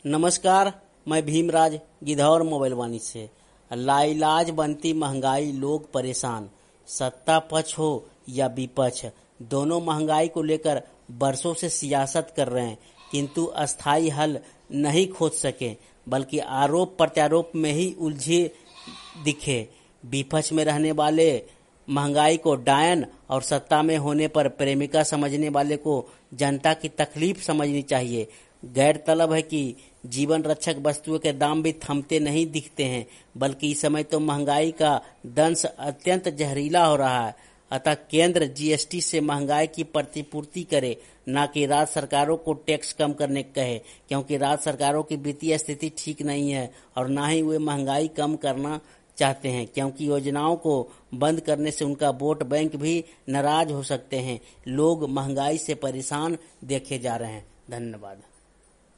नमस्कार, मैं भीमराज गिद्धौर मोबाइल वाणी से। लाइलाज बनती महंगाई, लोग परेशान। सत्ता पक्ष हो या विपक्ष, दोनों महंगाई को लेकर बरसों से सियासत कर रहे हैं, किंतु अस्थायी हल नहीं खोज सके, बल्कि आरोप प्रत्यारोप में ही उलझे दिखे। विपक्ष में रहने वाले महंगाई को डायन और सत्ता में होने पर प्रेमिका समझने वाले को जनता की तकलीफ समझनी चाहिए। गैरतलब है कि जीवन रक्षक वस्तुओं के दाम भी थमते नहीं दिखते हैं, बल्कि इस समय तो महंगाई का दंश अत्यंत जहरीला हो रहा है। अतः केंद्र जीएसटी से महंगाई की प्रतिपूर्ति करे, न कि राज्य सरकारों को टैक्स कम करने कहे, क्योंकि राज्य सरकारों की वित्तीय स्थिति ठीक नहीं है और न ही वे महंगाई कम करना चाहते हैं, क्योंकि योजनाओं को बंद करने से उनका वोट बैंक भी नाराज हो सकते हैं। लोग महंगाई से परेशान देखे जा रहे हैं। धन्यवाद।